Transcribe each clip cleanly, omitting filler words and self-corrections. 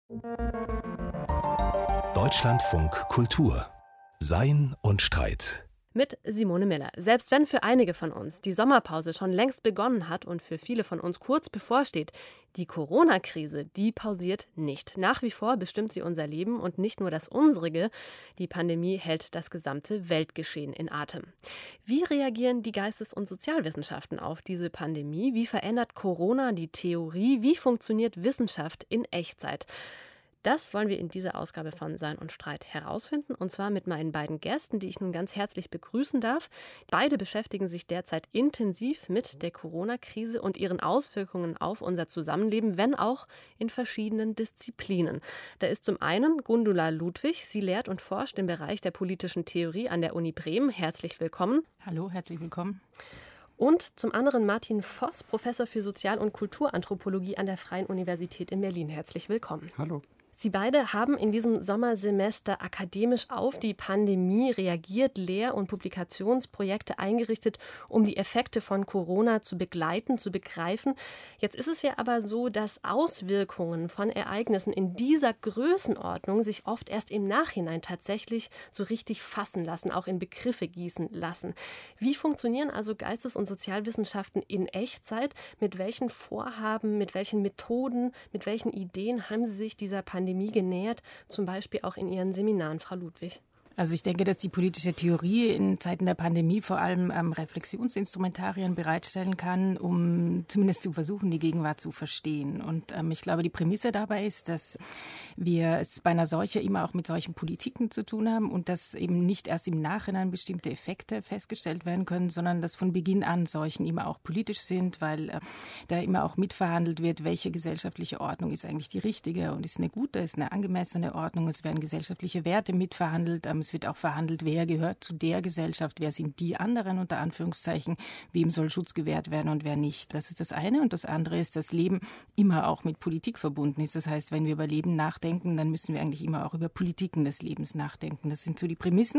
Deutschlandfunk Kultur. Sein und Streit. Mit Simone Miller. Selbst wenn für einige von uns die Sommerpause schon längst begonnen hat und für viele von uns kurz bevorsteht, die Corona-Krise, die pausiert nicht. Nach wie vor bestimmt sie unser Leben und nicht nur das unsrige. Die Pandemie hält das gesamte Weltgeschehen in Atem. Wie reagieren die Geistes- und Sozialwissenschaften auf diese Pandemie? Wie verändert Corona die Theorie? Wie funktioniert Wissenschaft in Echtzeit? Das wollen wir in dieser Ausgabe von Sein und Streit herausfinden, und zwar mit meinen beiden Gästen, die ich nun ganz herzlich begrüßen darf. Beide beschäftigen sich derzeit intensiv mit der Corona-Krise und ihren Auswirkungen auf unser Zusammenleben, wenn auch in verschiedenen Disziplinen. Da ist zum einen Gundula Ludwig. Sie lehrt und forscht im Bereich der politischen Theorie an der Uni Bremen. Herzlich willkommen. Hallo, herzlich willkommen. Und zum anderen Martin Voss, Professor für Sozial- und Kulturanthropologie an der Freien Universität in Berlin. Herzlich willkommen. Hallo. Sie beide haben in diesem Sommersemester akademisch auf die Pandemie reagiert, Lehr- und Publikationsprojekte eingerichtet, um die Effekte von Corona zu begleiten, zu begreifen. Jetzt ist es ja aber so, dass Auswirkungen von Ereignissen in dieser Größenordnung sich oft erst im Nachhinein tatsächlich so richtig fassen lassen, auch in Begriffe gießen lassen. Wie funktionieren also Geistes- und Sozialwissenschaften in Echtzeit? Mit welchen Vorhaben, mit welchen Methoden, mit welchen Ideen haben Sie sich dieser Pandemie genähert, zum Beispiel auch in Ihren Seminaren, Frau Ludwig? Also ich denke, dass die politische Theorie in Zeiten der Pandemie vor allem Reflexionsinstrumentarien bereitstellen kann, um zumindest zu versuchen, die Gegenwart zu verstehen. Und ich glaube, die Prämisse dabei ist, dass wir es bei einer Seuche immer auch mit solchen Politiken zu tun haben und dass eben nicht erst im Nachhinein bestimmte Effekte festgestellt werden können, sondern dass von Beginn an Seuchen immer auch politisch sind, weil da immer auch mitverhandelt wird, welche gesellschaftliche Ordnung ist eigentlich die richtige und ist eine gute, ist eine angemessene Ordnung. Es werden gesellschaftliche Werte mitverhandelt. Es wird auch verhandelt, wer gehört zu der Gesellschaft, wer sind die anderen, unter Anführungszeichen, wem soll Schutz gewährt werden und wer nicht. Das ist das eine. Und das andere ist, dass Leben immer auch mit Politik verbunden ist. Das heißt, wenn wir über Leben nachdenken, dann müssen wir eigentlich immer auch über Politiken des Lebens nachdenken. Das sind so die Prämissen,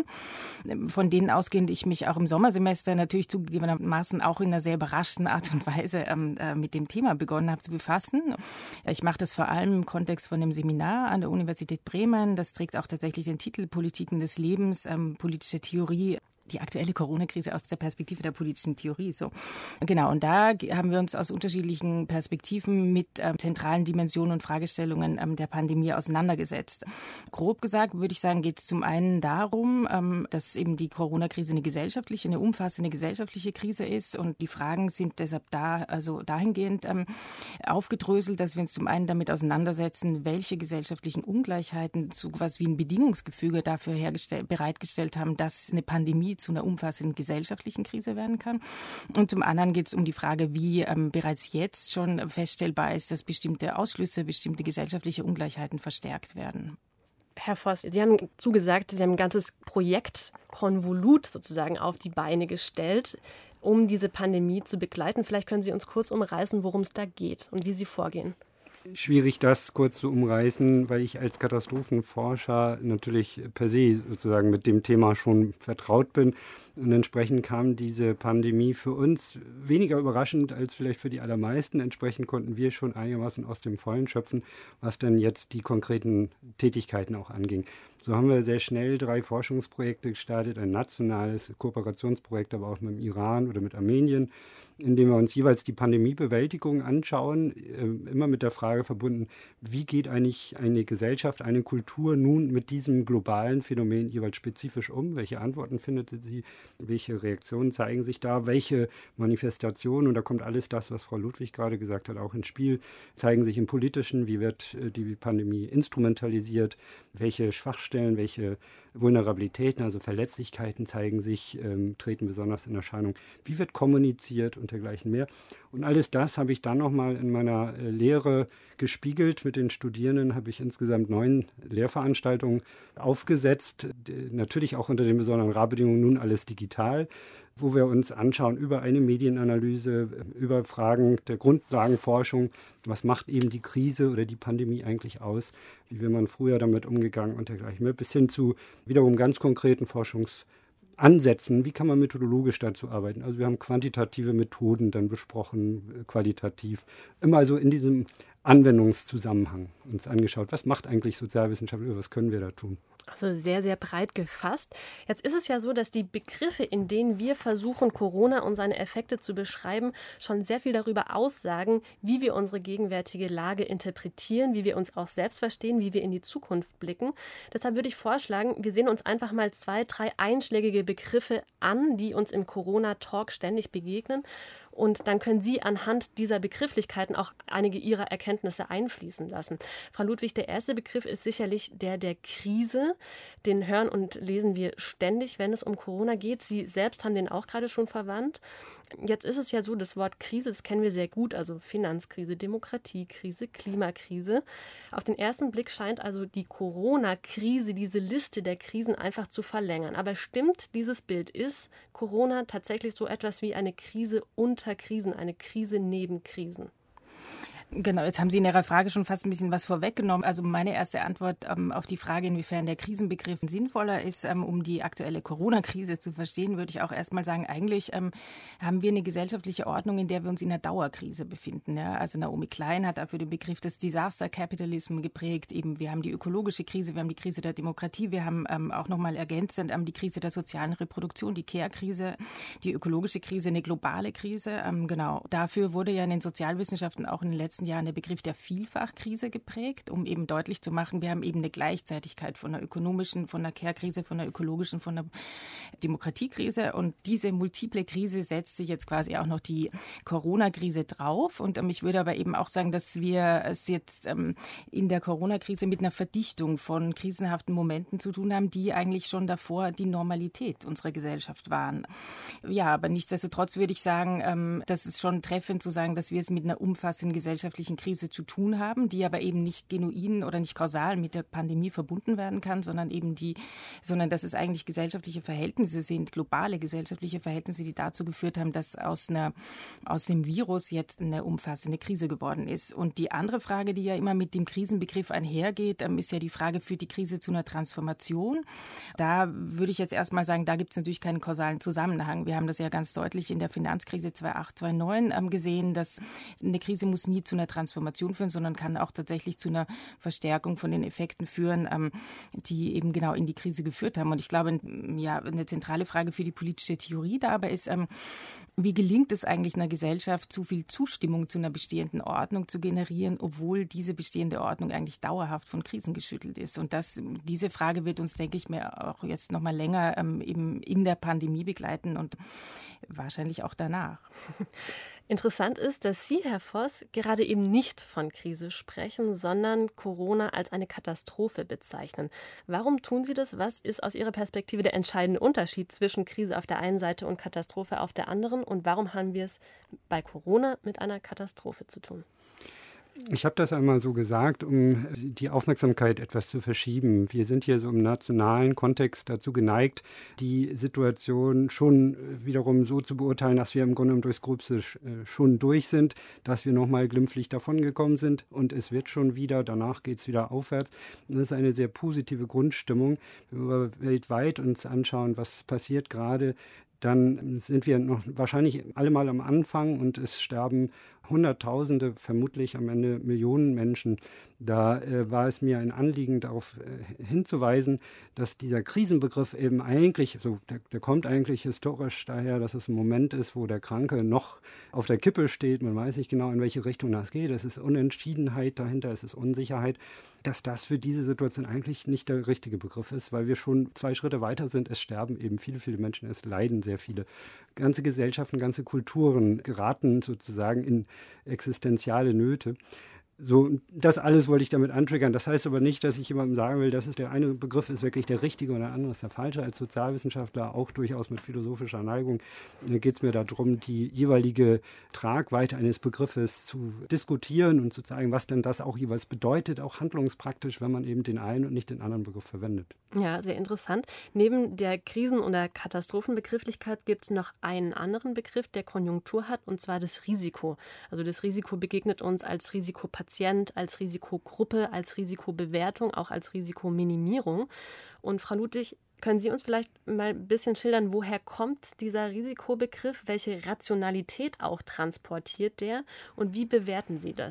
von denen ausgehend ich mich auch im Sommersemester natürlich zugegebenermaßen auch in einer sehr überraschten Art und Weise mit dem Thema begonnen habe zu befassen. Ich mache das vor allem im Kontext von dem Seminar an der Universität Bremen. Das trägt auch tatsächlich den Titel Politiken des Lebens, politische Theorie, die aktuelle Corona-Krise aus der Perspektive der politischen Theorie. So. Genau, und da haben wir uns aus unterschiedlichen Perspektiven mit zentralen Dimensionen und Fragestellungen der Pandemie auseinandergesetzt. Grob gesagt, würde ich sagen, geht es zum einen darum, dass eben die Corona-Krise eine umfassende gesellschaftliche Krise ist, und die Fragen sind deshalb dahingehend aufgedröselt, dass wir uns zum einen damit auseinandersetzen, welche gesellschaftlichen Ungleichheiten so was wie ein Bedingungsgefüge dafür bereitgestellt haben, dass eine Pandemie zu einer umfassenden gesellschaftlichen Krise werden kann. Und zum anderen geht es um die Frage, wie bereits jetzt schon feststellbar ist, dass bestimmte Ausschlüsse, bestimmte gesellschaftliche Ungleichheiten verstärkt werden. Herr Voss, Sie haben zugesagt, Sie haben ein ganzes Projektkonvolut sozusagen auf die Beine gestellt, um diese Pandemie zu begleiten. Vielleicht können Sie uns kurz umreißen, worum es da geht und wie Sie vorgehen. Schwierig, das kurz zu umreißen, weil ich als Katastrophenforscher natürlich per se sozusagen mit dem Thema schon vertraut bin. Und entsprechend kam diese Pandemie für uns weniger überraschend als vielleicht für die allermeisten. Entsprechend konnten wir schon einigermaßen aus dem Vollen schöpfen, was dann jetzt die konkreten Tätigkeiten auch anging. So haben wir sehr schnell 3 Forschungsprojekte gestartet, ein nationales Kooperationsprojekt, aber auch mit dem Iran oder mit Armenien, indem wir uns jeweils die Pandemiebewältigung anschauen, immer mit der Frage verbunden, wie geht eigentlich eine Gesellschaft, eine Kultur nun mit diesem globalen Phänomen jeweils spezifisch um? Welche Antworten findet sie? Welche Reaktionen zeigen sich da? Welche Manifestationen, und da kommt alles das, was Frau Ludwig gerade gesagt hat, auch ins Spiel, zeigen sich im Politischen? Wie wird die Pandemie instrumentalisiert? Welche Schwachstellen, welche Vulnerabilitäten, also Verletzlichkeiten zeigen sich, treten besonders in Erscheinung? Wie wird kommuniziert und dergleichen mehr? Und alles das habe ich dann nochmal in meiner Lehre gespiegelt. Mit den Studierenden habe ich insgesamt 9 Lehrveranstaltungen aufgesetzt. Natürlich auch unter den besonderen Rahmenbedingungen, nun alles digital, wo wir uns anschauen über eine Medienanalyse, über Fragen der Grundlagenforschung, was macht eben die Krise oder die Pandemie eigentlich aus, wie will man früher damit umgegangen und dergleichen mehr, bis hin zu wiederum ganz konkreten Forschungsansätzen, wie kann man methodologisch dazu arbeiten. Also wir haben quantitative Methoden dann besprochen, qualitativ, immer also in diesem Anwendungszusammenhang uns angeschaut. Was macht eigentlich Sozialwissenschaft, was können wir da tun? Also sehr, sehr breit gefasst. Jetzt ist es ja so, dass die Begriffe, in denen wir versuchen, Corona und seine Effekte zu beschreiben, schon sehr viel darüber aussagen, wie wir unsere gegenwärtige Lage interpretieren, wie wir uns auch selbst verstehen, wie wir in die Zukunft blicken. Deshalb würde ich vorschlagen, wir sehen uns einfach mal 2, 3 einschlägige Begriffe an, die uns im Corona-Talk ständig begegnen. Und dann können Sie anhand dieser Begrifflichkeiten auch einige Ihrer Erkenntnisse einfließen lassen. Frau Ludwig, der erste Begriff ist sicherlich der Krise. Den hören und lesen wir ständig, wenn es um Corona geht. Sie selbst haben den auch gerade schon verwandt. Jetzt ist es ja so, das Wort Krise, das kennen wir sehr gut, also Finanzkrise, Demokratiekrise, Klimakrise. Auf den ersten Blick scheint also die Corona-Krise, diese Liste der Krisen einfach zu verlängern. Aber stimmt dieses Bild? Ist Corona tatsächlich so etwas wie eine Krise unter Krisen, eine Krise neben Krisen? Genau, jetzt haben Sie in Ihrer Frage schon fast ein bisschen was vorweggenommen. Also meine erste Antwort auf die Frage, inwiefern der Krisenbegriff sinnvoller ist, um die aktuelle Corona-Krise zu verstehen, würde ich auch erstmal sagen, eigentlich haben wir eine gesellschaftliche Ordnung, in der wir uns in einer Dauerkrise befinden. Ja? Also Naomi Klein hat dafür den Begriff des Disaster Capitalism geprägt. Eben, wir haben die ökologische Krise, wir haben die Krise der Demokratie, wir haben auch nochmal ergänzend die Krise der sozialen Reproduktion, die Care-Krise, die ökologische Krise, eine globale Krise. Genau, dafür wurde ja in den Sozialwissenschaften auch in den letzten Jahren der Begriff der Vielfachkrise geprägt, um eben deutlich zu machen, wir haben eben eine Gleichzeitigkeit von der ökonomischen, von der Care-Krise, von der ökologischen, von der Demokratiekrise. Und diese multiple Krise setzt sich jetzt quasi auch noch die Corona-Krise drauf. Und ich würde aber eben auch sagen, dass wir es jetzt in der Corona-Krise mit einer Verdichtung von krisenhaften Momenten zu tun haben, die eigentlich schon davor die Normalität unserer Gesellschaft waren. Ja, aber nichtsdestotrotz würde ich sagen, das ist schon treffend zu sagen, dass wir es mit einer umfassenden gesellschaftlichen Krise zu tun haben, die aber eben nicht genuin oder nicht kausal mit der Pandemie verbunden werden kann, sondern dass es eigentlich gesellschaftliche Verhältnisse sind, globale gesellschaftliche Verhältnisse, die dazu geführt haben, dass aus dem Virus jetzt eine umfassende Krise geworden ist. Und die andere Frage, die ja immer mit dem Krisenbegriff einhergeht, ist ja die Frage, führt die Krise zu einer Transformation? Da würde ich jetzt erstmal sagen, da gibt es natürlich keinen kausalen Zusammenhang. Wir haben das ja ganz deutlich in der Finanzkrise 2008, 2009 gesehen, dass eine Krise muss nie zu einer Transformation führen, sondern kann auch tatsächlich zu einer Verstärkung von den Effekten führen, die eben genau in die Krise geführt haben. Und ich glaube, ja, eine zentrale Frage für die politische Theorie dabei ist, wie gelingt es eigentlich einer Gesellschaft, zu viel Zustimmung zu einer bestehenden Ordnung zu generieren, obwohl diese bestehende Ordnung eigentlich dauerhaft von Krisen geschüttelt ist? Und diese Frage wird uns, denke ich mir, auch jetzt noch mal länger eben in der Pandemie begleiten und wahrscheinlich auch danach. Interessant ist, dass Sie, Herr Voss, gerade eben nicht von Krise sprechen, sondern Corona als eine Katastrophe bezeichnen. Warum tun Sie das? Was ist aus Ihrer Perspektive der entscheidende Unterschied zwischen Krise auf der einen Seite und Katastrophe auf der anderen? Und warum haben wir es bei Corona mit einer Katastrophe zu tun? Ich habe das einmal so gesagt, um die Aufmerksamkeit etwas zu verschieben. Wir sind hier so im nationalen Kontext dazu geneigt, die Situation schon wiederum so zu beurteilen, dass wir im Grunde durchs Gröbste schon durch sind, dass wir nochmal glimpflich davongekommen sind und es wird schon wieder, danach geht es wieder aufwärts. Das ist eine sehr positive Grundstimmung. Wenn wir weltweit uns anschauen, was passiert gerade, dann sind wir noch wahrscheinlich alle mal am Anfang und es sterben Hunderttausende, vermutlich am Ende Millionen Menschen. Da war es mir ein Anliegen, darauf hinzuweisen, dass dieser Krisenbegriff eben eigentlich, der kommt eigentlich historisch daher, dass es ein Moment ist, wo der Kranke noch auf der Kippe steht. Man weiß nicht genau, in welche Richtung das geht. Es ist Unentschiedenheit dahinter, es ist Unsicherheit. Dass das für diese Situation eigentlich nicht der richtige Begriff ist, weil wir schon 2 Schritte weiter sind. Es sterben eben viele, viele Menschen, es leiden sehr viele. Ganze Gesellschaften, ganze Kulturen geraten sozusagen in existenziale Nöte. So, das alles wollte ich damit antriggern. Das heißt aber nicht, dass ich jemandem sagen will, dass der eine Begriff ist wirklich der richtige und der andere ist der falsche. Als Sozialwissenschaftler, auch durchaus mit philosophischer Neigung, geht es mir darum, die jeweilige Tragweite eines Begriffes zu diskutieren und zu zeigen, was denn das auch jeweils bedeutet, auch handlungspraktisch, wenn man eben den einen und nicht den anderen Begriff verwendet. Ja, sehr interessant. Neben der Krisen- oder Katastrophenbegrifflichkeit gibt es noch einen anderen Begriff, der Konjunktur hat, und zwar das Risiko. Also das Risiko begegnet uns als Risikopatient, als Risikogruppe, als Risikobewertung, auch als Risikominimierung. Und Frau Ludwig, können Sie uns vielleicht mal ein bisschen schildern, woher kommt dieser Risikobegriff? Welche Rationalität auch transportiert der? Und wie bewerten Sie das?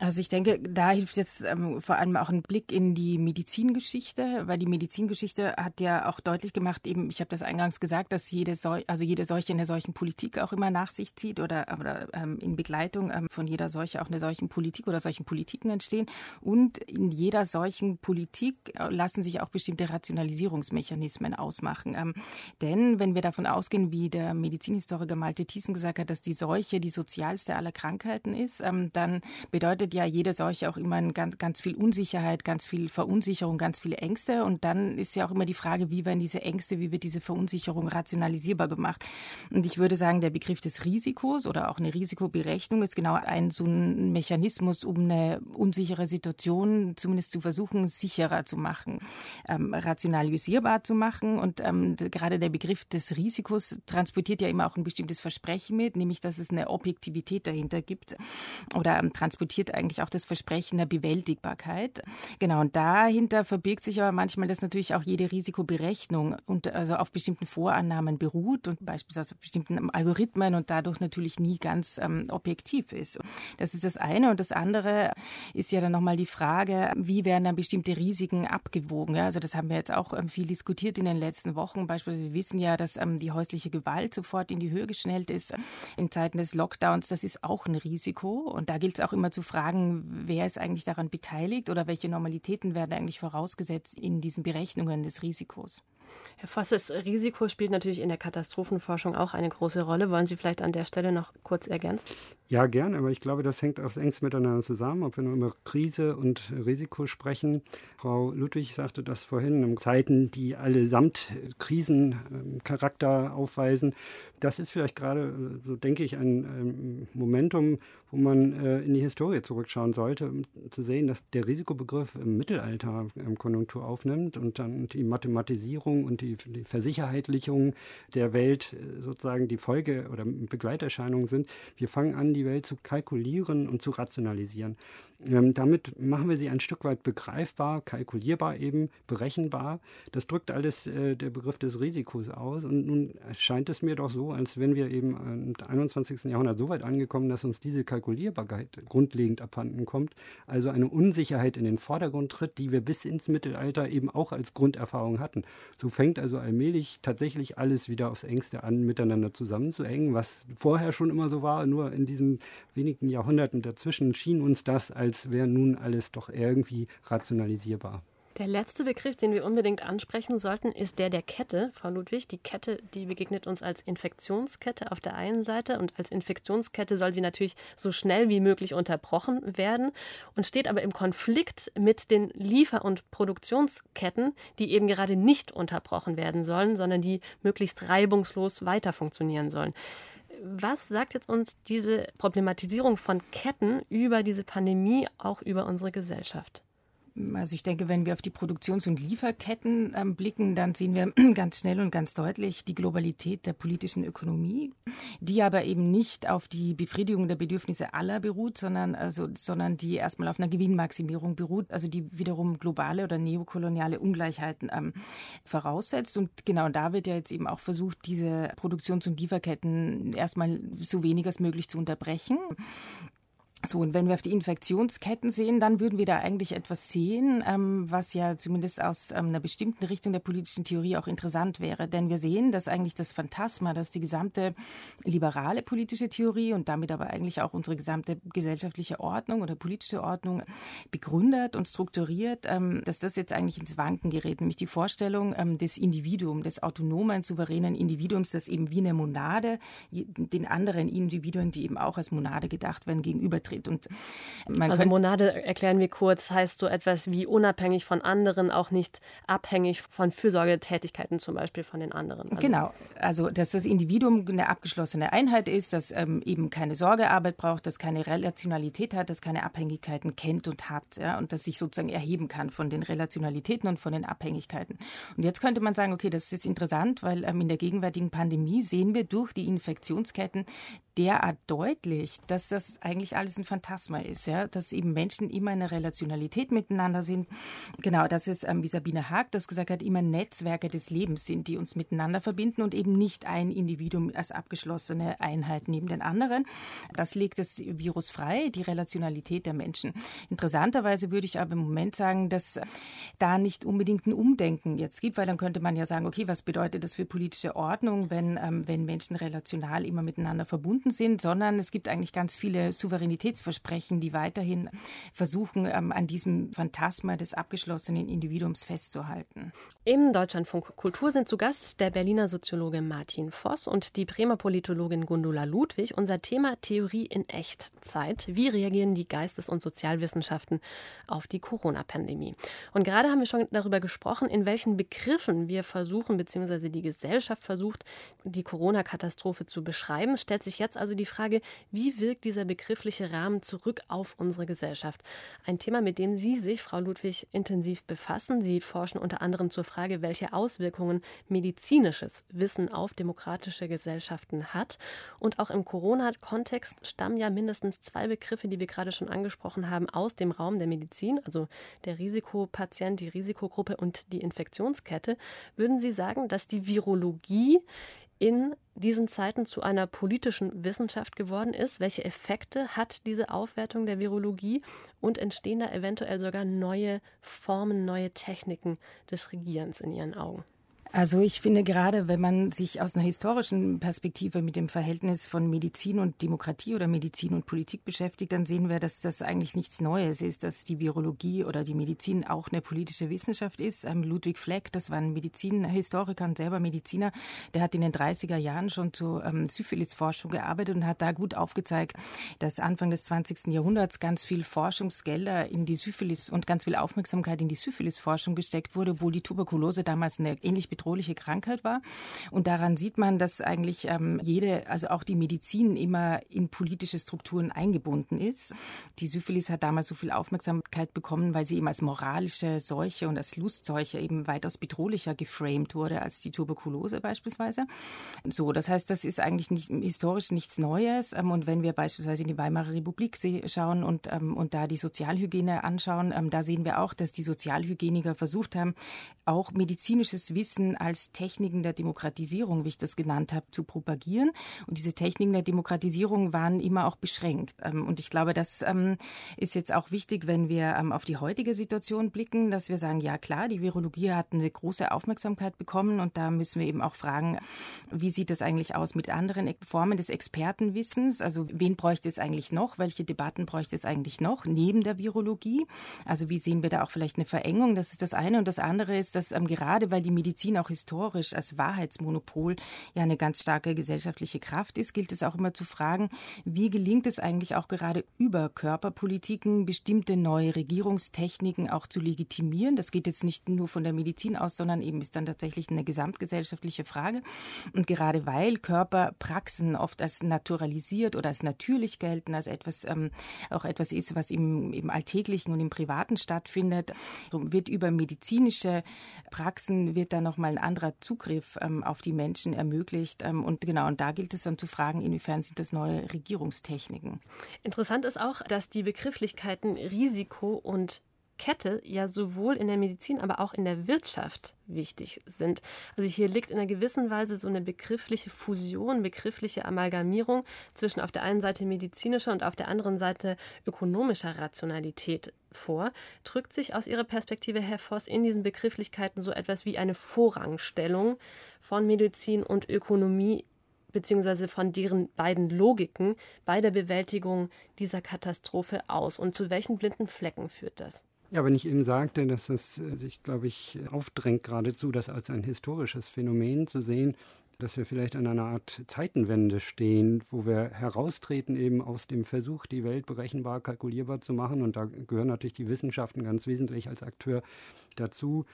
Also ich denke, da hilft jetzt vor allem auch ein Blick in die Medizingeschichte, weil die Medizingeschichte hat ja auch deutlich gemacht, eben, ich habe das eingangs gesagt, dass jede Seuche in der Seuchenpolitik auch immer nach sich zieht oder in Begleitung von jeder Seuche auch eine Seuchenpolitik oder Seuchenpolitiken entstehen. Und in jeder Seuchenpolitik lassen sich auch bestimmte Rationalisierungsmechanismen ausmachen. Denn wenn wir davon ausgehen, wie der Medizinhistoriker Malte Thiessen gesagt hat, dass die Seuche die sozialste aller Krankheiten ist, dann bedeutet ja jede Seuche auch immer ganz viel Unsicherheit, ganz viel Verunsicherung, ganz viele Ängste. Und dann ist ja auch immer die Frage, wie werden diese Ängste, wie wird diese Verunsicherung rationalisierbar gemacht? Und ich würde sagen, der Begriff des Risikos oder auch eine Risikoberechnung ist genau so ein Mechanismus, um eine unsichere Situation zumindest zu versuchen, sicherer zu machen, rationalisierbar zu machen. Und gerade der Begriff des Risikos transportiert ja immer auch ein bestimmtes Versprechen mit, nämlich, dass es eine Objektivität dahinter gibt oder transportiert eigentlich auch das Versprechen der Bewältigbarkeit. Genau, und dahinter verbirgt sich aber manchmal, dass natürlich auch jede Risikoberechnung also auf bestimmten Vorannahmen beruht und beispielsweise auf bestimmten Algorithmen und dadurch natürlich nie ganz objektiv ist. Das ist das eine. Und das andere ist ja dann nochmal die Frage, wie werden dann bestimmte Risiken abgewogen? Ja, also das haben wir jetzt auch viel diskutiert in den letzten Wochen. Beispielsweise wir wissen ja, dass die häusliche Gewalt sofort in die Höhe geschnellt ist in Zeiten des Lockdowns. Das ist auch ein Risiko. Und da gilt es auch immer zu fragen, wer ist eigentlich daran beteiligt oder welche Normalitäten werden eigentlich vorausgesetzt in diesen Berechnungen des Risikos. Herr Voss, das Risiko spielt natürlich in der Katastrophenforschung auch eine große Rolle. Wollen Sie vielleicht an der Stelle noch kurz ergänzen? Ja, gern, aber ich glaube, das hängt aufs engste miteinander zusammen, ob wir nur über Krise und Risiko sprechen. Frau Ludwig sagte das vorhin, in Zeiten, die allesamt Krisencharakter aufweisen. Das ist vielleicht gerade, so denke ich, ein Momentum, wo man in die Historie zurückschauen sollte, um zu sehen, dass der Risikobegriff im Mittelalter Konjunktur aufnimmt und dann die Mathematisierung und die Versicherheitlichung der Welt sozusagen die Folge oder Begleiterscheinungen sind. Wir fangen an, die Welt zu kalkulieren und zu rationalisieren. Damit machen wir sie ein Stück weit begreifbar, kalkulierbar eben, berechenbar. Das drückt alles der Begriff des Risikos aus. Und nun scheint es mir doch so, als wenn wir eben im 21. Jahrhundert so weit angekommen, dass uns diese Kalkulierbarkeit grundlegend abhanden kommt. Also eine Unsicherheit in den Vordergrund tritt, die wir bis ins Mittelalter eben auch als Grunderfahrung hatten. So fängt also allmählich tatsächlich alles wieder aufs Engste an, miteinander zusammenzuhängen, was vorher schon immer so war. Nur in diesen wenigen Jahrhunderten dazwischen schien uns das, als wäre nun alles doch irgendwie rationalisierbar. Der letzte Begriff, den wir unbedingt ansprechen sollten, ist der Kette, Frau Ludwig. Die Kette, die begegnet uns als Infektionskette auf der einen Seite und als Infektionskette soll sie natürlich so schnell wie möglich unterbrochen werden und steht aber im Konflikt mit den Liefer- und Produktionsketten, die eben gerade nicht unterbrochen werden sollen, sondern die möglichst reibungslos weiter funktionieren sollen. Was sagt jetzt uns diese Problematisierung von Ketten über diese Pandemie, auch über unsere Gesellschaft? Also ich denke, wenn wir auf die Produktions- und Lieferketten blicken, dann sehen wir ganz schnell und ganz deutlich die Globalität der politischen Ökonomie, die aber eben nicht auf die Befriedigung der Bedürfnisse aller beruht, sondern die erstmal auf einer Gewinnmaximierung beruht, also die wiederum globale oder neokoloniale Ungleichheiten voraussetzt. Und genau da wird ja jetzt eben auch versucht, diese Produktions- und Lieferketten erstmal so wenig als möglich zu unterbrechen. So, und wenn wir auf die Infektionsketten sehen, dann würden wir da eigentlich etwas sehen, was ja zumindest aus einer bestimmten Richtung der politischen Theorie auch interessant wäre. Denn wir sehen, dass eigentlich das Phantasma, dass die gesamte liberale politische Theorie und damit aber eigentlich auch unsere gesamte gesellschaftliche Ordnung oder politische Ordnung begründet und strukturiert, dass das jetzt eigentlich ins Wanken gerät. Nämlich die Vorstellung des Individuums, des autonomen, souveränen Individuums, das eben wie eine Monade den anderen Individuen, die eben auch als Monade gedacht werden, gegenübertritt. Und also Monade, erklären wir kurz, heißt so etwas wie unabhängig von anderen, auch nicht abhängig von Fürsorgetätigkeiten zum Beispiel von den anderen. Also genau, also dass das Individuum eine abgeschlossene Einheit ist, das eben keine Sorgearbeit braucht, das keine Relationalität hat, das keine Abhängigkeiten kennt und hat, ja, und das sich sozusagen erheben kann von den Relationalitäten und von den Abhängigkeiten. Und jetzt könnte man sagen, okay, das ist jetzt interessant, weil in der gegenwärtigen Pandemie sehen wir durch die Infektionsketten derart deutlich, dass das eigentlich alles ein Phantasma ist, ja, dass eben Menschen immer in einer Relationalität miteinander sind. Genau, dass es, wie Sabine Haag das gesagt hat, immer Netzwerke des Lebens sind, die uns miteinander verbinden und eben nicht ein Individuum als abgeschlossene Einheit neben den anderen. Das legt das Virus frei, die Relationalität der Menschen. Interessanterweise würde ich aber im Moment sagen, dass da nicht unbedingt ein Umdenken jetzt gibt, weil dann könnte man ja sagen, okay, was bedeutet das für politische Ordnung, wenn Menschen relational immer miteinander verbunden sind, sondern es gibt eigentlich ganz viele Souveränitätsversprechen, die weiterhin versuchen, an diesem Phantasma des abgeschlossenen Individuums festzuhalten. Im Deutschlandfunk Kultur sind zu Gast der Berliner Soziologe Martin Voss und die Bremer Politologin Gundula Ludwig. Unser Thema Theorie in Echtzeit. Wie reagieren die Geistes- und Sozialwissenschaften auf die Corona-Pandemie? Und gerade haben wir schon darüber gesprochen, in welchen Begriffen wir versuchen, beziehungsweise die Gesellschaft versucht, die Corona-Katastrophe zu beschreiben. Es stellt sich jetzt also die Frage, wie wirkt dieser begriffliche Rahmen zurück auf unsere Gesellschaft? Ein Thema, mit dem Sie sich, Frau Ludwig, intensiv befassen. Sie forschen unter anderem zur Frage, welche Auswirkungen medizinisches Wissen auf demokratische Gesellschaften hat. Und auch im Corona-Kontext stammen ja mindestens 2 Begriffe, die wir gerade schon angesprochen haben, aus dem Raum der Medizin, also der Risikopatient, die Risikogruppe und die Infektionskette. Würden Sie sagen, dass die Virologie in diesen Zeiten zu einer politischen Wissenschaft geworden ist? Welche Effekte hat diese Aufwertung der Virologie und entstehen da eventuell sogar neue Formen, neue Techniken des Regierens in Ihren Augen? Also ich finde gerade, wenn man sich aus einer historischen Perspektive mit dem Verhältnis von Medizin und Demokratie oder Medizin und Politik beschäftigt, dann sehen wir, dass das eigentlich nichts Neues ist, dass die Virologie oder die Medizin auch eine politische Wissenschaft ist. Ludwig Fleck, das war ein Medizinhistoriker und selber Mediziner, der hat in den 30er Jahren schon zur Syphilisforschung gearbeitet und hat da gut aufgezeigt, dass Anfang des 20. Jahrhunderts ganz viel Forschungsgelder in die Syphilis und ganz viel Aufmerksamkeit in die Syphilisforschung gesteckt wurde, obwohl die Tuberkulose damals eine ähnlich bedrohliche Krankheit war. Und daran sieht man, dass eigentlich also auch die Medizin immer in politische Strukturen eingebunden ist. Die Syphilis hat damals so viel Aufmerksamkeit bekommen, weil sie eben als moralische Seuche und als Lustseuche eben weitaus bedrohlicher geframed wurde als die Tuberkulose beispielsweise. So, das heißt, das ist eigentlich historisch nichts Neues. Und wenn wir beispielsweise in die Weimarer Republik schauen und da die Sozialhygiene anschauen, da sehen wir auch, dass die Sozialhygieniker versucht haben, auch medizinisches Wissen als Techniken der Demokratisierung, wie ich das genannt habe, zu propagieren. Und diese Techniken der Demokratisierung waren immer auch beschränkt. Und ich glaube, das ist jetzt auch wichtig, wenn wir auf die heutige Situation blicken, dass wir sagen, ja klar, die Virologie hat eine große Aufmerksamkeit bekommen und da müssen wir eben auch fragen, wie sieht das eigentlich aus mit anderen Formen des Expertenwissens? Also wen bräuchte es eigentlich noch? Welche Debatten bräuchte es eigentlich noch neben der Virologie? Also wie sehen wir da auch vielleicht eine Verengung? Das ist das eine. Und das andere ist, dass gerade weil die Medizin auch historisch als Wahrheitsmonopol ja eine ganz starke gesellschaftliche Kraft ist, gilt es auch immer zu fragen, wie gelingt es eigentlich auch gerade über Körperpolitiken bestimmte neue Regierungstechniken auch zu legitimieren. Das geht jetzt nicht nur von der Medizin aus, sondern eben ist dann tatsächlich eine gesamtgesellschaftliche Frage. Und gerade weil Körperpraxen oft als naturalisiert oder als natürlich gelten, als auch etwas ist, was im Alltäglichen und im Privaten stattfindet, wird über medizinische Praxen wird dann nochmal ein anderer Zugriff auf die Menschen ermöglicht. Und da gilt es dann zu fragen, inwiefern sind das neue Regierungstechniken. Interessant ist auch, dass die Begrifflichkeiten Risiko und Kette ja sowohl in der Medizin, aber auch in der Wirtschaft wichtig sind. Also hier liegt in einer gewissen Weise so eine begriffliche Fusion, begriffliche Amalgamierung zwischen auf der einen Seite medizinischer und auf der anderen Seite ökonomischer Rationalität vor. Drückt sich aus Ihrer Perspektive, Herr Voss, in diesen Begrifflichkeiten so etwas wie eine Vorrangstellung von Medizin und Ökonomie beziehungsweise von deren beiden Logiken bei der Bewältigung dieser Katastrophe aus? Und zu welchen blinden Flecken führt das? Ja, wenn ich eben sagte, dass es sich, glaube ich, aufdrängt geradezu, das als ein historisches Phänomen zu sehen, dass wir vielleicht an einer Art Zeitenwende stehen, wo wir heraustreten eben aus dem Versuch, die Welt berechenbar, kalkulierbar zu machen. Und da gehören natürlich die Wissenschaften ganz wesentlich als Akteur dazu.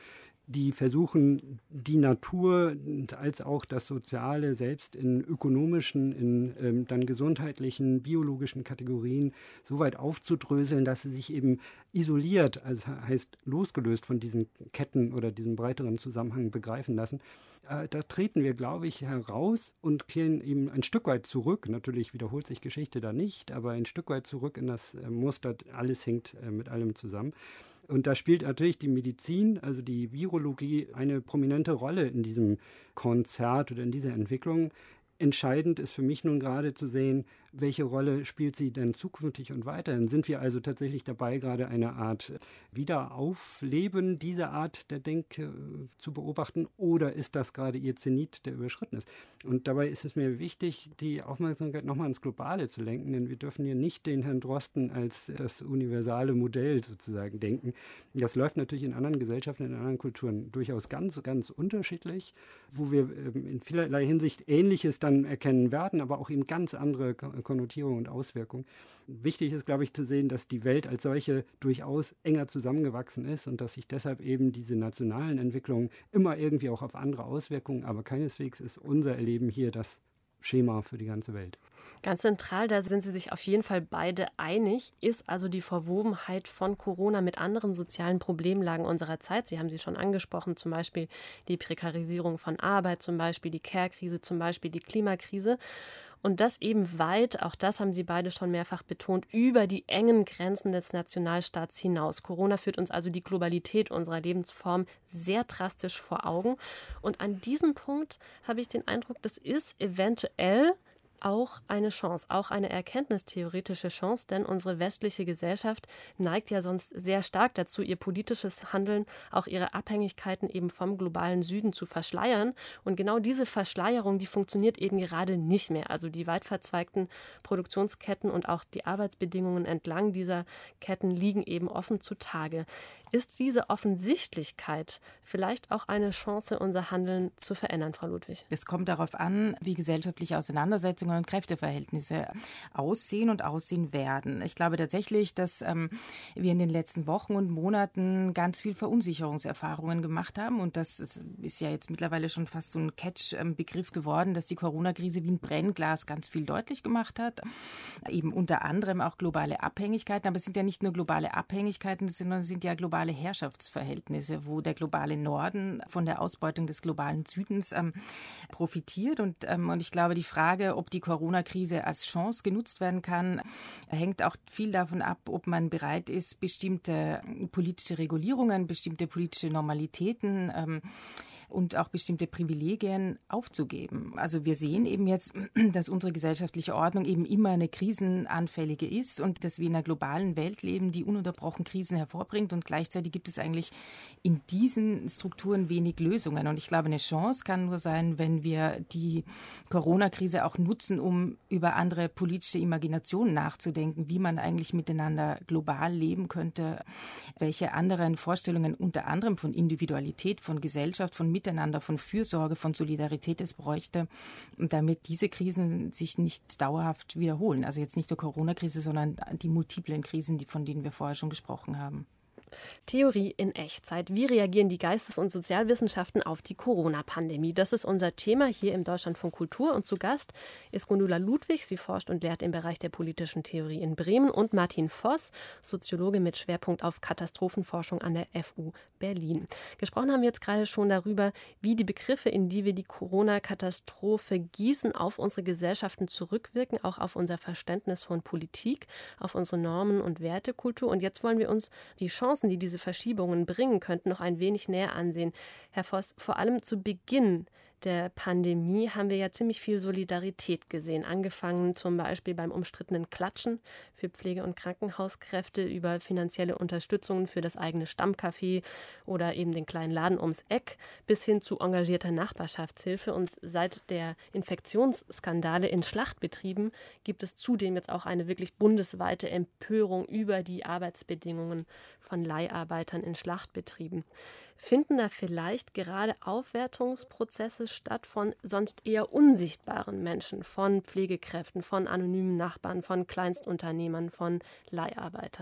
die versuchen, die Natur als auch das Soziale selbst in ökonomischen, in dann gesundheitlichen, biologischen Kategorien so weit aufzudröseln, dass sie sich eben isoliert, also heißt losgelöst von diesen Ketten oder diesem breiteren Zusammenhang begreifen lassen. Da treten wir, glaube ich, heraus und kehren eben ein Stück weit zurück. Natürlich wiederholt sich Geschichte da nicht, aber ein Stück weit zurück in das Muster, alles hängt mit allem zusammen. Und da spielt natürlich die Medizin, also die Virologie, eine prominente Rolle in diesem Konzert oder in dieser Entwicklung. Entscheidend ist für mich nun gerade zu sehen, welche Rolle spielt sie denn zukünftig und weiterhin? Sind wir also tatsächlich dabei, gerade eine Art Wiederaufleben dieser Art der Denke zu beobachten, oder ist das gerade ihr Zenit, der überschritten ist? Und dabei ist es mir wichtig, die Aufmerksamkeit nochmal ins Globale zu lenken, denn wir dürfen hier nicht den Herrn Drosten als das universale Modell sozusagen denken. Das läuft natürlich in anderen Gesellschaften, in anderen Kulturen durchaus ganz, ganz unterschiedlich, wo wir in vielerlei Hinsicht Ähnliches dann erkennen werden, aber auch eben ganz andere Konnotierungen und Auswirkungen. Wichtig ist, glaube ich, zu sehen, dass die Welt als solche durchaus enger zusammengewachsen ist und dass sich deshalb eben diese nationalen Entwicklungen immer irgendwie auch auf andere Auswirkungen, aber keineswegs ist unser Erleben hier das Schema für die ganze Welt. Ganz zentral, da sind Sie sich auf jeden Fall beide einig, ist also die Verwobenheit von Corona mit anderen sozialen Problemlagen unserer Zeit. Sie haben sie schon angesprochen, zum Beispiel die Prekarisierung von Arbeit, zum Beispiel die Care-Krise, zum Beispiel die Klimakrise. Und das eben weit, auch das haben Sie beide schon mehrfach betont, über die engen Grenzen des Nationalstaats hinaus. Corona führt uns also die Globalität unserer Lebensform sehr drastisch vor Augen. Und an diesem Punkt habe ich den Eindruck, das ist eventuell auch eine Chance, auch eine erkenntnistheoretische Chance, denn unsere westliche Gesellschaft neigt ja sonst sehr stark dazu, ihr politisches Handeln, auch ihre Abhängigkeiten eben vom globalen Süden zu verschleiern. Und genau diese Verschleierung, die funktioniert eben gerade nicht mehr. Also die weit verzweigten Produktionsketten und auch die Arbeitsbedingungen entlang dieser Ketten liegen eben offen zutage. Ist diese Offensichtlichkeit vielleicht auch eine Chance, unser Handeln zu verändern, Frau Ludwig? Es kommt darauf an, wie gesellschaftliche Auseinandersetzungen und Kräfteverhältnisse aussehen und aussehen werden. Ich glaube tatsächlich, dass wir in den letzten Wochen und Monaten ganz viel Verunsicherungserfahrungen gemacht haben. Und das ist ja jetzt mittlerweile schon fast so ein Catch-Begriff geworden, dass die Corona-Krise wie ein Brennglas ganz viel deutlich gemacht hat. Eben unter anderem auch globale Abhängigkeiten. Aber es sind ja nicht nur globale Abhängigkeiten, sondern es sind ja globale Herrschaftsverhältnisse, wo der globale Norden von der Ausbeutung des globalen Südens profitiert. Und ich glaube, die Frage, ob die Corona-Krise als Chance genutzt werden kann, hängt auch viel davon ab, ob man bereit ist, bestimmte politische Regulierungen, bestimmte politische Normalitäten und auch bestimmte Privilegien aufzugeben. Also wir sehen eben jetzt, dass unsere gesellschaftliche Ordnung eben immer eine krisenanfällige ist und dass wir in einer globalen Welt leben, die ununterbrochen Krisen hervorbringt, und gleichzeitig gibt es eigentlich in diesen Strukturen wenig Lösungen. Und ich glaube, eine Chance kann nur sein, wenn wir die Corona-Krise auch nutzen, um über andere politische Imaginationen nachzudenken, wie man eigentlich miteinander global leben könnte, welche anderen Vorstellungen unter anderem von Individualität, von Gesellschaft, von Miteinander, von Fürsorge, von Solidarität es bräuchte, damit diese Krisen sich nicht dauerhaft wiederholen. Also jetzt nicht die Corona-Krise, sondern die multiplen Krisen, von denen wir vorher schon gesprochen haben. Theorie in Echtzeit. Wie reagieren die Geistes- und Sozialwissenschaften auf die Corona-Pandemie? Das ist unser Thema hier im Deutschlandfunk Kultur. Und zu Gast ist Gundula Ludwig. Sie forscht und lehrt im Bereich der politischen Theorie in Bremen. Und Martin Voss, Soziologe mit Schwerpunkt auf Katastrophenforschung an der FU Berlin. Gesprochen haben wir jetzt gerade schon darüber, wie die Begriffe, in die wir die Corona-Katastrophe gießen, auf unsere Gesellschaften zurückwirken, auch auf unser Verständnis von Politik, auf unsere Normen- und Wertekultur. Und jetzt wollen wir uns die Chancen, die diese Verschiebungen bringen könnten, noch ein wenig näher ansehen. Herr Voss, vor allem zu Beginn der Pandemie haben wir ja ziemlich viel Solidarität gesehen, angefangen zum Beispiel beim umstrittenen Klatschen für Pflege- und Krankenhauskräfte, über finanzielle Unterstützungen für das eigene Stammcafé oder eben den kleinen Laden ums Eck, bis hin zu engagierter Nachbarschaftshilfe. Und seit der Infektionsskandale in Schlachtbetrieben gibt es zudem jetzt auch eine wirklich bundesweite Empörung über die Arbeitsbedingungen von Leiharbeitern in Schlachtbetrieben. Finden da vielleicht gerade Aufwertungsprozesse statt von sonst eher unsichtbaren Menschen, von Pflegekräften, von anonymen Nachbarn, von Kleinstunternehmern, von Leiharbeitern?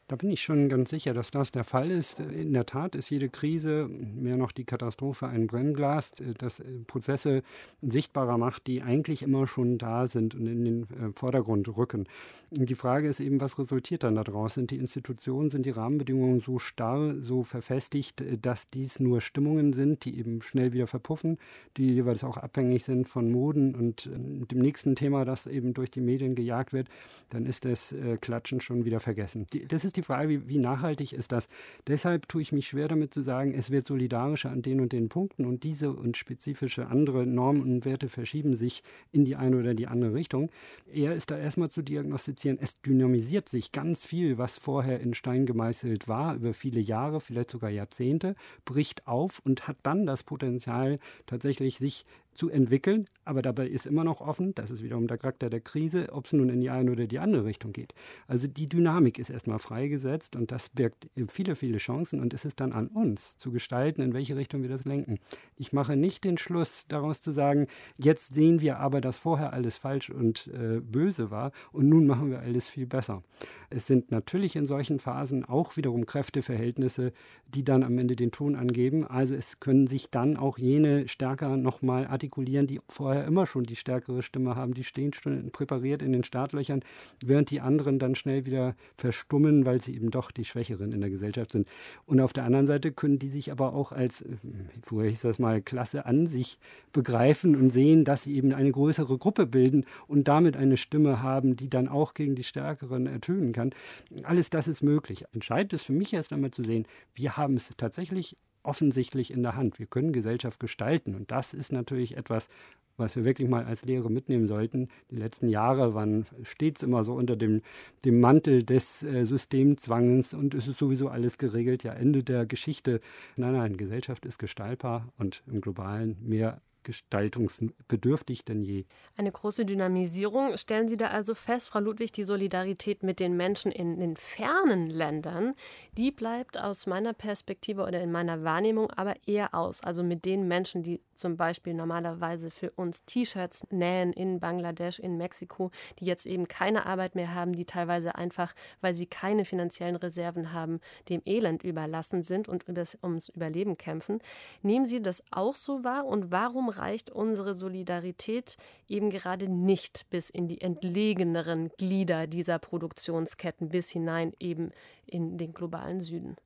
Da bin ich schon ganz sicher, dass das der Fall ist. In der Tat ist jede Krise, mehr noch die Katastrophe, ein Brennglas, das Prozesse sichtbarer macht, die eigentlich immer schon da sind und in den Vordergrund rücken. Und die Frage ist eben, was resultiert dann daraus? Sind die Institutionen, sind die Rahmenbedingungen so starr, so verfestigt, dass dies nur Stimmungen sind, die eben schnell wieder verpuffen, die jeweils auch abhängig sind von Moden und dem nächsten Thema, das eben durch die Medien gejagt wird, dann ist das Klatschen schon wieder vergessen. Das ist die Frage, wie nachhaltig ist das? Deshalb tue ich mich schwer damit zu sagen, es wird solidarischer an den und den Punkten und diese und spezifische andere Normen und Werte verschieben sich in die eine oder die andere Richtung. Eher ist da erstmal zu diagnostizieren, es dynamisiert sich ganz viel, was vorher in Stein gemeißelt war, über viele Jahre, vielleicht sogar Jahrzehnte, bricht auf und hat dann das Potenzial, tatsächlich sich zu entwickeln, aber dabei ist immer noch offen, das ist wiederum der Charakter der Krise, ob es nun in die eine oder die andere Richtung geht. Also die Dynamik ist erstmal freigesetzt und das birgt viele, viele Chancen und es ist dann an uns zu gestalten, in welche Richtung wir das lenken. Ich mache nicht den Schluss daraus zu sagen, jetzt sehen wir aber, dass vorher alles falsch und böse war und nun machen wir alles viel besser. Es sind natürlich in solchen Phasen auch wiederum Kräfteverhältnisse, die dann am Ende den Ton angeben. Also es können sich dann auch jene stärker nochmal artikulieren, die vorher immer schon die stärkere Stimme haben. Die stehen schon präpariert in den Startlöchern, während die anderen dann schnell wieder verstummen, weil sie eben doch die Schwächeren in der Gesellschaft sind. Und auf der anderen Seite können die sich aber auch als, vorher hieß das mal, Klasse an sich begreifen und sehen, dass sie eben eine größere Gruppe bilden und damit eine Stimme haben, die dann auch gegen die Stärkeren ertönen kann. Alles das ist möglich. Entscheidend ist für mich erst einmal zu sehen, wir haben es tatsächlich offensichtlich in der Hand. Wir können Gesellschaft gestalten und das ist natürlich etwas, was wir wirklich mal als Lehre mitnehmen sollten. Die letzten Jahre waren stets immer so unter dem Mantel des Systemzwangs und es ist sowieso alles geregelt. Ja, Ende der Geschichte. Nein, Gesellschaft ist gestaltbar und im Globalen mehr gestaltungsbedürftig denn je. Eine große Dynamisierung stellen Sie da also fest, Frau Ludwig, die Solidarität mit den Menschen in den fernen Ländern, die bleibt aus meiner Perspektive oder in meiner Wahrnehmung aber eher aus. Also mit den Menschen, die zum Beispiel normalerweise für uns T-Shirts nähen in Bangladesch, in Mexiko, die jetzt eben keine Arbeit mehr haben, die teilweise einfach, weil sie keine finanziellen Reserven haben, dem Elend überlassen sind und ums Überleben kämpfen. Nehmen Sie das auch so wahr und warum reicht unsere Solidarität eben gerade nicht bis in die entlegeneren Glieder dieser Produktionsketten, bis hinein eben in den globalen Süden?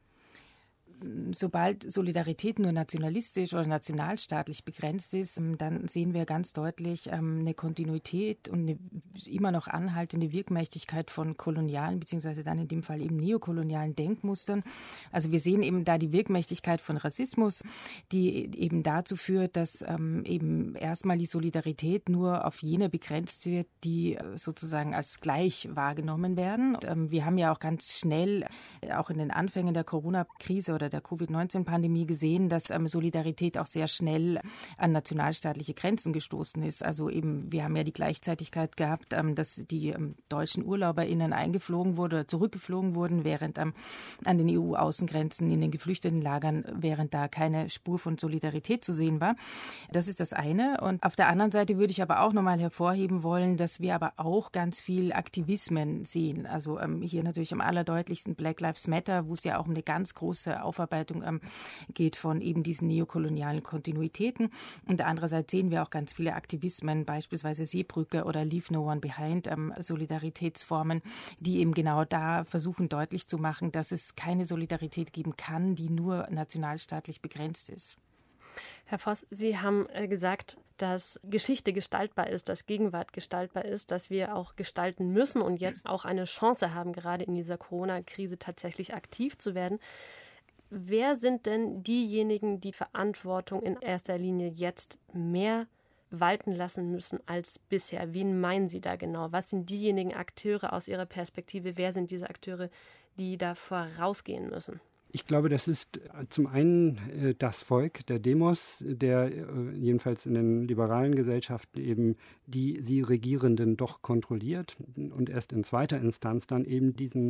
Sobald Solidarität nur nationalistisch oder nationalstaatlich begrenzt ist, dann sehen wir ganz deutlich eine Kontinuität und eine immer noch anhaltende Wirkmächtigkeit von kolonialen, beziehungsweise dann in dem Fall eben neokolonialen Denkmustern. Also wir sehen eben da die Wirkmächtigkeit von Rassismus, die eben dazu führt, dass eben erstmal die Solidarität nur auf jene begrenzt wird, die sozusagen als gleich wahrgenommen werden. Und, wir haben ja auch ganz schnell, auch in den Anfängen der Corona-Krise oder der Covid-19-Pandemie gesehen, dass Solidarität auch sehr schnell an nationalstaatliche Grenzen gestoßen ist. Also eben, wir haben ja die Gleichzeitigkeit gehabt, dass die deutschen UrlauberInnen eingeflogen wurden oder zurückgeflogen wurden, während an den EU-Außengrenzen in den Geflüchtetenlagern, während da keine Spur von Solidarität zu sehen war. Das ist das eine. Und auf der anderen Seite würde ich aber auch nochmal hervorheben wollen, dass wir aber auch ganz viel Aktivismen sehen. Also hier natürlich am allerdeutlichsten Black Lives Matter, wo es ja auch um eine ganz große Aufarbeitung geht von eben diesen neokolonialen Kontinuitäten. Und andererseits sehen wir auch ganz viele Aktivismen, beispielsweise Seebrücke oder Leave No One Behind, Solidaritätsformen, die eben genau da versuchen deutlich zu machen, dass es keine Solidarität geben kann, die nur nationalstaatlich begrenzt ist. Herr Voss, Sie haben gesagt, dass Geschichte gestaltbar ist, dass Gegenwart gestaltbar ist, dass wir auch gestalten müssen und jetzt auch eine Chance haben, gerade in dieser Corona-Krise tatsächlich aktiv zu werden. Wer sind denn diejenigen, die Verantwortung in erster Linie jetzt mehr walten lassen müssen als bisher? Wen meinen Sie da genau? Was sind diejenigen Akteure aus Ihrer Perspektive? Wer sind diese Akteure, die da vorausgehen müssen? Ich glaube, das ist zum einen das Volk, der Demos, der jedenfalls in den liberalen Gesellschaften eben die sie Regierenden doch kontrolliert und erst in zweiter Instanz dann eben diesen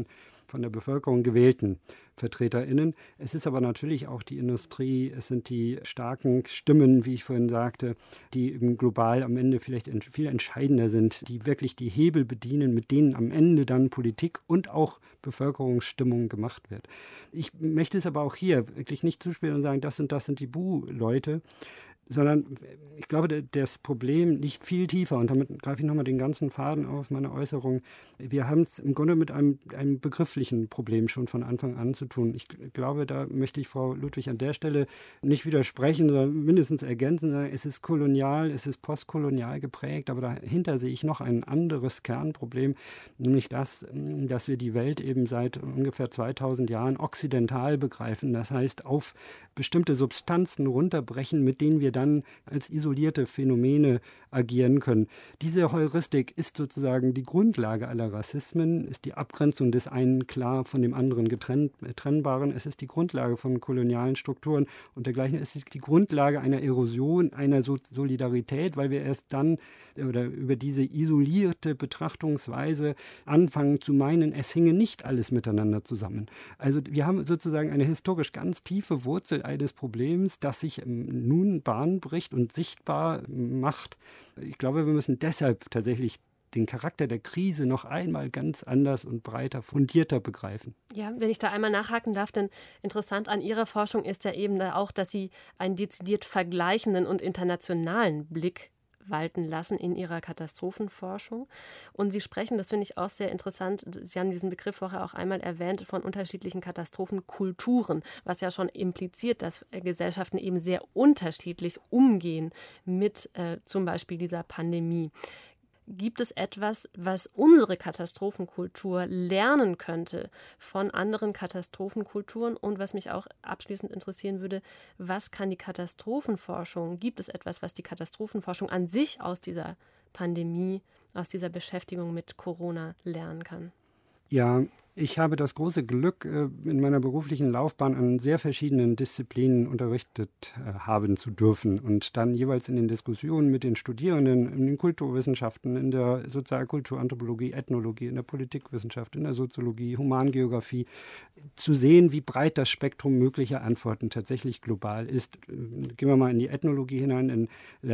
von der Bevölkerung gewählten VertreterInnen. Es ist aber natürlich auch die Industrie, es sind die starken Stimmen, wie ich vorhin sagte, die eben global am Ende vielleicht viel entscheidender sind, die wirklich die Hebel bedienen, mit denen am Ende dann Politik und auch Bevölkerungsstimmung gemacht wird. Ich möchte es aber auch hier wirklich nicht zuspielen und sagen, das sind die Bu-Leute, sondern ich glaube, das Problem liegt viel tiefer und damit greife ich nochmal den ganzen Faden auf meine Äußerung. Wir haben es im Grunde mit einem begrifflichen Problem schon von Anfang an zu tun. Ich glaube, da möchte ich Frau Ludwig an der Stelle nicht widersprechen, sondern mindestens ergänzen. Es ist kolonial, es ist postkolonial geprägt, aber dahinter sehe ich noch ein anderes Kernproblem, nämlich das, dass wir die Welt eben seit ungefähr 2000 Jahren okzidental begreifen. Das heißt, auf bestimmte Substanzen runterbrechen, mit denen wir dann als isolierte Phänomene agieren können. Diese Heuristik ist sozusagen die Grundlage aller Rassismen, ist die Abgrenzung des einen klar von dem anderen trennbaren. Es ist die Grundlage von kolonialen Strukturen und dergleichen. Es ist die Grundlage einer Erosion, einer Solidarität, weil wir erst dann oder über diese isolierte Betrachtungsweise anfangen zu meinen, es hinge nicht alles miteinander zusammen. Also wir haben sozusagen eine historisch ganz tiefe Wurzel eines Problems, das sich nun Bahn bricht und sichtbar macht. Ich glaube, wir müssen deshalb tatsächlich den Charakter der Krise noch einmal ganz anders und breiter, fundierter begreifen. Ja, wenn ich da einmal nachhaken darf, denn interessant an Ihrer Forschung ist ja eben auch, dass Sie einen dezidiert vergleichenden und internationalen Blick walten lassen in Ihrer Katastrophenforschung. Und Sie sprechen, das finde ich auch sehr interessant, Sie haben diesen Begriff vorher auch einmal erwähnt, von unterschiedlichen Katastrophenkulturen, was ja schon impliziert, dass Gesellschaften eben sehr unterschiedlich umgehen mit zum Beispiel dieser Pandemie. Gibt es etwas, was unsere Katastrophenkultur lernen könnte von anderen Katastrophenkulturen? Und was mich auch abschließend interessieren würde, was kann die Katastrophenforschung, gibt es etwas, was die Katastrophenforschung an sich aus dieser Pandemie, aus dieser Beschäftigung mit Corona lernen kann? Ja, ich habe das große Glück, in meiner beruflichen Laufbahn an sehr verschiedenen Disziplinen unterrichtet haben zu dürfen und dann jeweils in den Diskussionen mit den Studierenden in den Kulturwissenschaften, in der Sozialkulturanthropologie, Ethnologie, in der Politikwissenschaft, in der Soziologie, Humangeografie, zu sehen, wie breit das Spektrum möglicher Antworten tatsächlich global ist. Gehen wir mal in die Ethnologie hinein,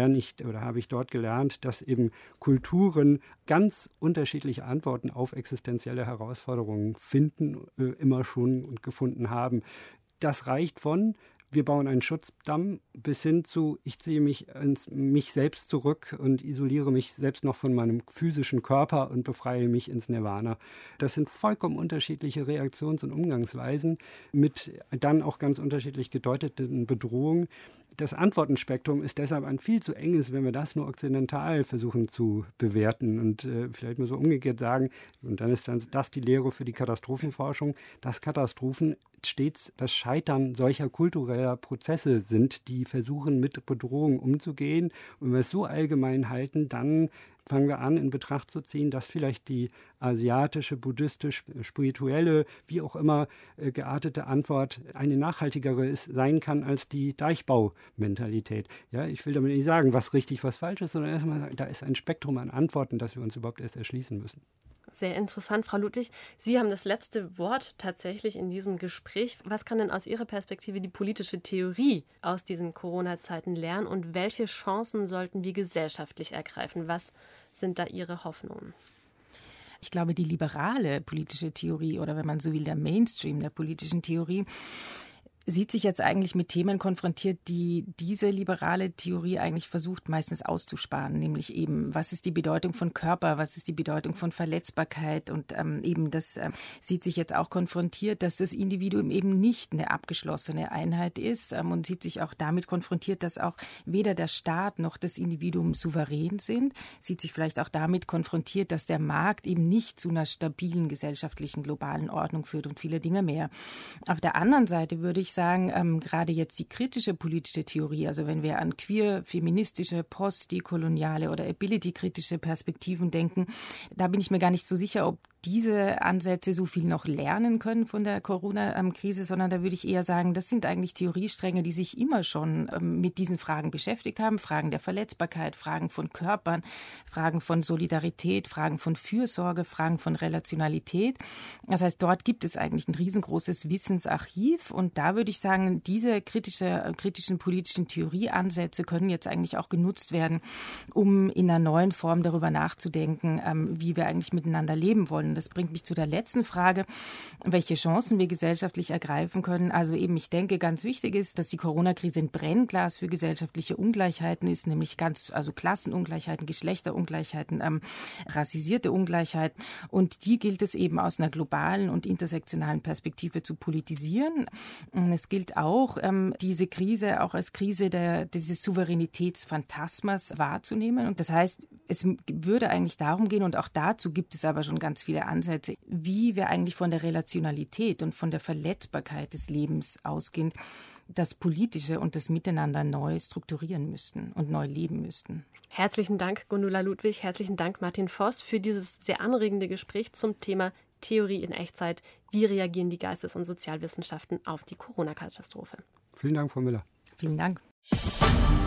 habe ich dort gelernt, dass eben Kulturen ganz unterschiedliche Antworten auf existenzielle Herausforderungen finden, immer schon und gefunden haben. Das reicht von, wir bauen einen Schutzdamm, bis hin zu, ich ziehe mich selbst zurück und isoliere mich selbst noch von meinem physischen Körper und befreie mich ins Nirvana. Das sind vollkommen unterschiedliche Reaktions- und Umgangsweisen mit dann auch ganz unterschiedlich gedeuteten Bedrohungen. Das Antwortenspektrum ist deshalb ein viel zu enges, wenn wir das nur okzidental versuchen zu bewerten und vielleicht mal so umgekehrt sagen, und dann ist das die Lehre für die Katastrophenforschung, dass Katastrophen stets das Scheitern solcher kultureller Prozesse sind, die versuchen, mit Bedrohungen umzugehen. Und wenn wir es so allgemein halten, dann fangen wir an, in Betracht zu ziehen, dass vielleicht die asiatische, buddhistisch, spirituelle, wie auch immer geartete Antwort eine nachhaltigere sein kann als die Deichbaumentalität. Ja, ich will damit nicht sagen, was richtig, was falsch ist, sondern erstmal sagen, da ist ein Spektrum an Antworten, das wir uns überhaupt erst erschließen müssen. Sehr interessant, Frau Ludwig. Sie haben das letzte Wort tatsächlich in diesem Gespräch. Was kann denn aus Ihrer Perspektive die politische Theorie aus diesen Corona-Zeiten lernen und welche Chancen sollten wir gesellschaftlich ergreifen? Was sind da Ihre Hoffnungen? Ich glaube, die liberale politische Theorie oder wenn man so will, der Mainstream der politischen Theorie sieht sich jetzt eigentlich mit Themen konfrontiert, die diese liberale Theorie eigentlich versucht, meistens auszusparen. Nämlich eben, was ist die Bedeutung von Körper, was ist die Bedeutung von Verletzbarkeit? Und eben das sieht sich jetzt auch konfrontiert, dass das Individuum eben nicht eine abgeschlossene Einheit ist und sieht sich auch damit konfrontiert, dass auch weder der Staat noch das Individuum souverän sind. Sieht sich vielleicht auch damit konfrontiert, dass der Markt eben nicht zu einer stabilen gesellschaftlichen globalen Ordnung führt und viele Dinge mehr. Auf der anderen Seite würde ich sagen, gerade jetzt die kritische politische Theorie, also wenn wir an queer, feministische, post-dekoloniale oder ability-kritische Perspektiven denken, da bin ich mir gar nicht so sicher, ob diese Ansätze so viel noch lernen können von der Corona-Krise, sondern da würde ich eher sagen, das sind eigentlich Theoriestränge, die sich immer schon mit diesen Fragen beschäftigt haben. Fragen der Verletzbarkeit, Fragen von Körpern, Fragen von Solidarität, Fragen von Fürsorge, Fragen von Relationalität. Das heißt, dort gibt es eigentlich ein riesengroßes Wissensarchiv und da würde ich sagen, diese kritischen politischen Theorieansätze können jetzt eigentlich auch genutzt werden, um in einer neuen Form darüber nachzudenken, wie wir eigentlich miteinander leben wollen. Das bringt mich zu der letzten Frage, welche Chancen wir gesellschaftlich ergreifen können. Also eben, ich denke, ganz wichtig ist, dass die Corona-Krise ein Brennglas für gesellschaftliche Ungleichheiten ist, nämlich also Klassenungleichheiten, Geschlechterungleichheiten, rassisierte Ungleichheit. Und die gilt es eben aus einer globalen und intersektionalen Perspektive zu politisieren. Und es gilt auch, diese Krise auch als Krise dieses Souveränitätsphantasmas wahrzunehmen. Und das heißt, es würde eigentlich darum gehen, und auch dazu gibt es aber schon ganz viele Ansätze, wie wir eigentlich von der Relationalität und von der Verletzbarkeit des Lebens ausgehen, das Politische und das Miteinander neu strukturieren müssten und neu leben müssten. Herzlichen Dank, Gundula Ludwig. Herzlichen Dank, Martin Voss, für dieses sehr anregende Gespräch zum Thema Theorie in Echtzeit. Wie reagieren die Geistes- und Sozialwissenschaften auf die Corona-Katastrophe? Vielen Dank, Frau Müller. Vielen Dank.